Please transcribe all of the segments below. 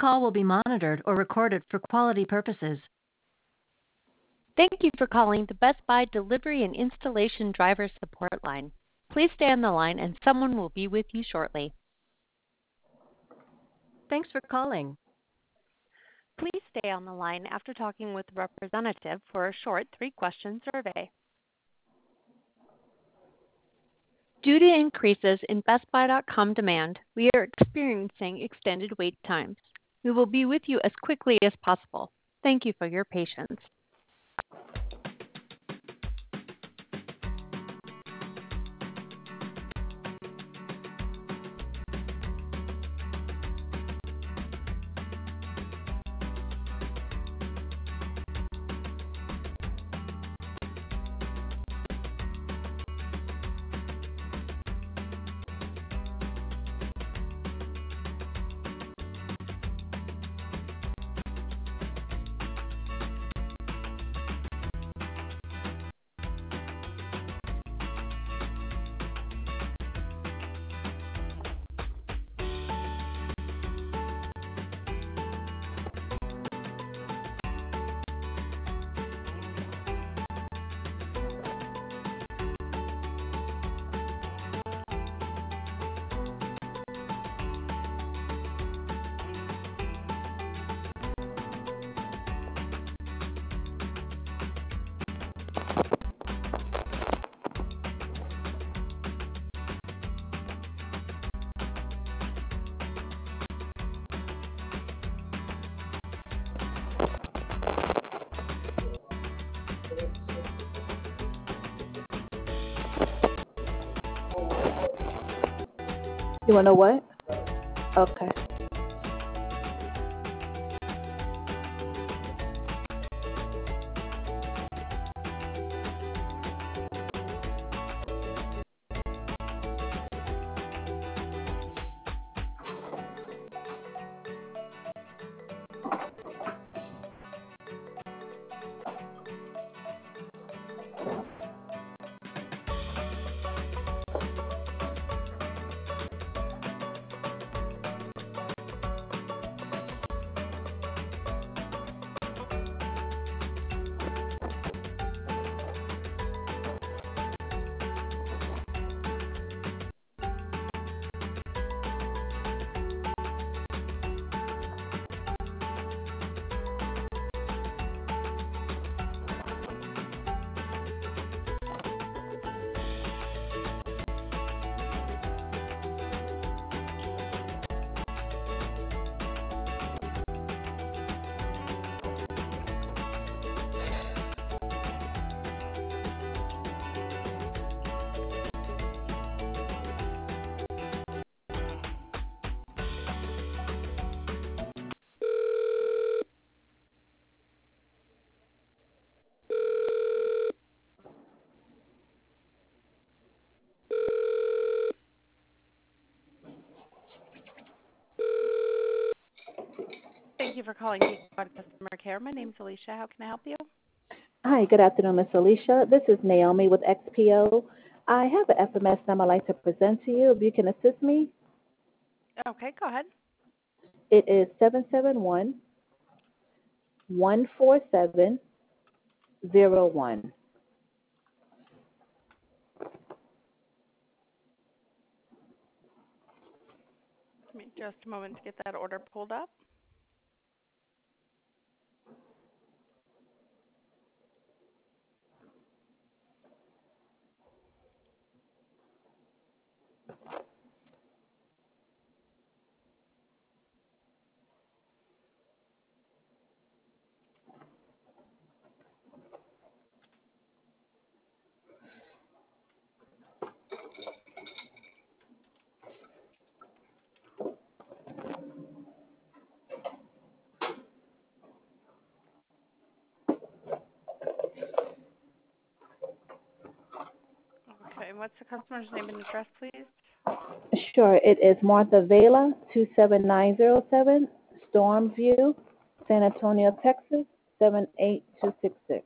call will be monitored or recorded for quality purposes. Thank you for calling the Best Buy Delivery and Installation Driver Support Line. Please stay on the line and someone will be with you shortly. Thanks for calling. Please stay on the line after talking with a representative for a short 3-question survey. Due to increases in BestBuy.com demand, we are experiencing extended wait times. We will be with you as quickly as possible. Thank you for your patience. You want to know what? Okay. Thank you for calling Geekbot Customer Care. My name is Alicia. How can I help you? Hi, good afternoon, Miss Alicia. This is Naomi with XPO. I have an FMS number I'd like to present to you. If you can assist me, Okay, go ahead. it is 771-147-01. Give me just a moment to get that order pulled up. Okay, what's the customer's name and address, please? Sure, it is Martha Vela, 27907, Stormview, San Antonio, Texas, 78266.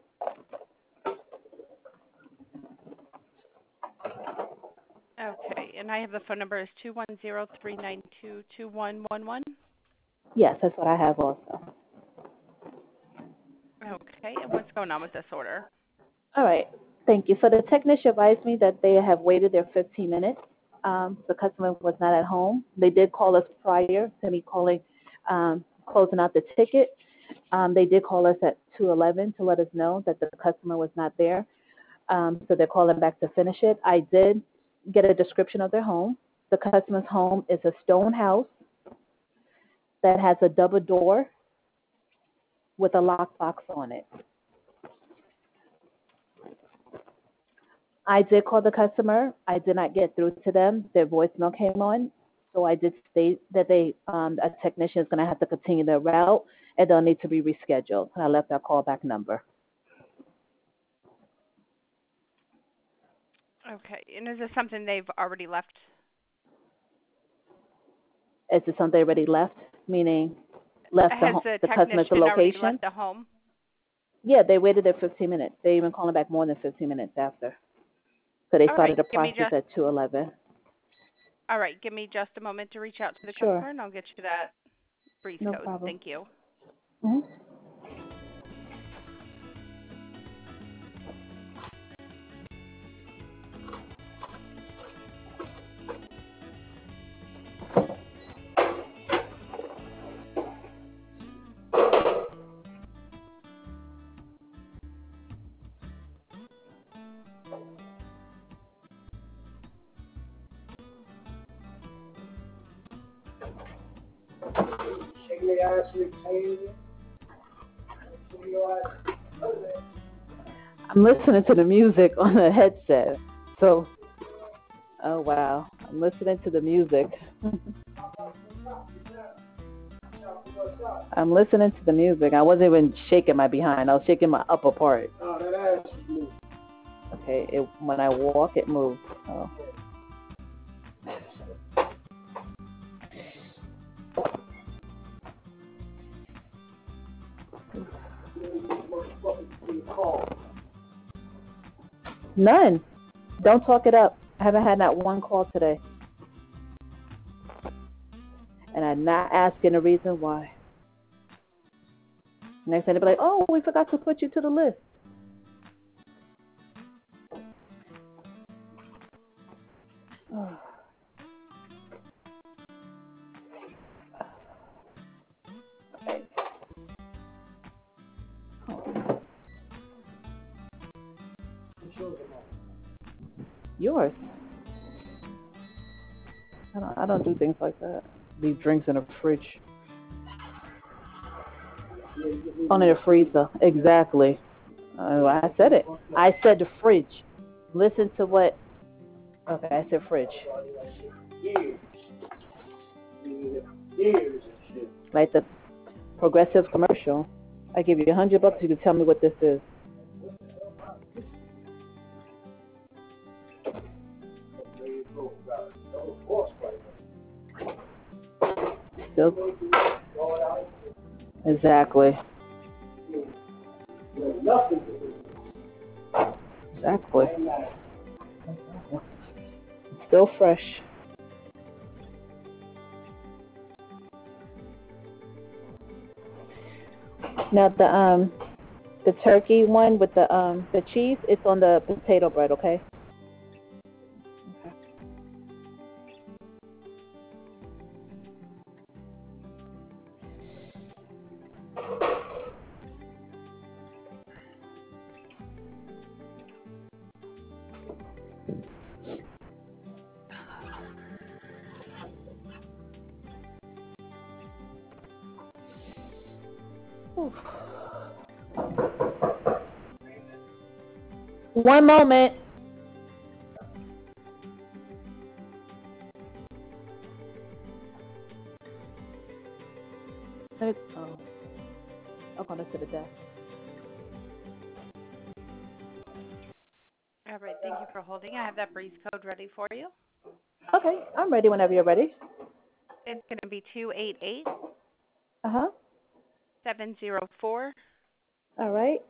Okay, and I have the phone number is 210-392-2111. Yes, that's what I have also. Okay, and what's going on with this order? All right. Thank you. So the technician advised me that they have waited their 15 minutes. The customer was not at home. They did call us prior to me closing out the ticket. They did call us at 2:11 to let us know that the customer was not there. So they're calling back to finish it. I did get a description of their home. The customer's home is a stone house that has a double door with a lockbox on it. I did call the customer. I did not get through to them. Their voicemail came on. So I did state that a technician is going to have to continue their route and they'll need to be rescheduled. And I left their callback number. Okay, and is this something they've already left? Is it something they already left? Meaning left the customer's location? Already left the home? Yeah, they waited their 15 minutes. They even calling back more than 15 minutes after. So they started the process at 2:11. All right, give me just a moment to reach out to the Sure. customer, and I'll get you that brief No code. problem. Thank you. Mm-hmm. I'm listening to the music on the headset. So, oh wow, I'm listening to the music. I'm listening to the music. I wasn't even shaking my behind. I was shaking my upper part. Oh, that ass is moving. Okay, when I walk, it moves. Oh. None. Don't talk it up. I haven't had not one call today. And I'm not asking the reason why. Next thing they'll be like, oh, we forgot to put you to the list. Oh. Yours. I don't do things like that. Leave drinks in a fridge. On the freezer. Exactly. I said it. I said the fridge. Listen to what. Okay, I said fridge. Like the Progressive commercial. I give you $100. You can tell me what this is. Still. Exactly. Exactly. Still fresh. Now the turkey one with the cheese, it's on the potato bread, okay? One moment. I'll go to the desk. All right, thank you for holding. I have that brief code ready for you. Okay, I'm ready whenever you're ready. It's going to be 288. 704. All right.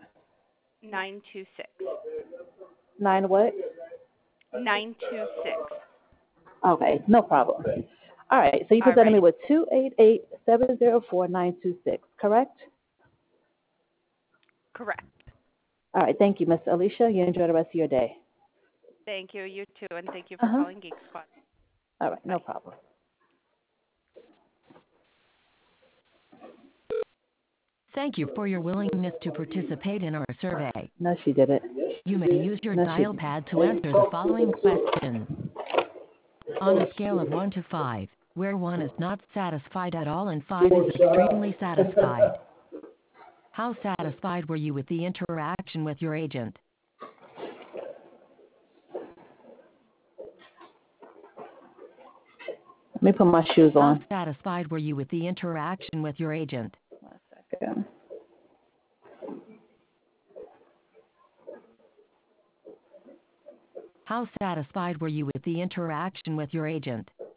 926. 9 what? 926. Okay, no problem. All right, so you All presented me right. with 288-704-926, correct? Correct. All right, thank you, Miss Alicia. You enjoy the rest of your day. Thank you. You too. And thank you for Uh-huh. calling Geek Squad. All right, no Bye. problem. Thank you for your willingness to participate in our survey. No, she didn't. You may use your No, she dial didn't. pad to answer the following questions. On a scale of 1 to 5, where 1 is not satisfied at all and 5 is extremely satisfied, how satisfied were you with the interaction with your agent? Let me put my shoes How on. satisfied were you with the interaction with your agent? 1 second. How satisfied were you with the interaction with your agent?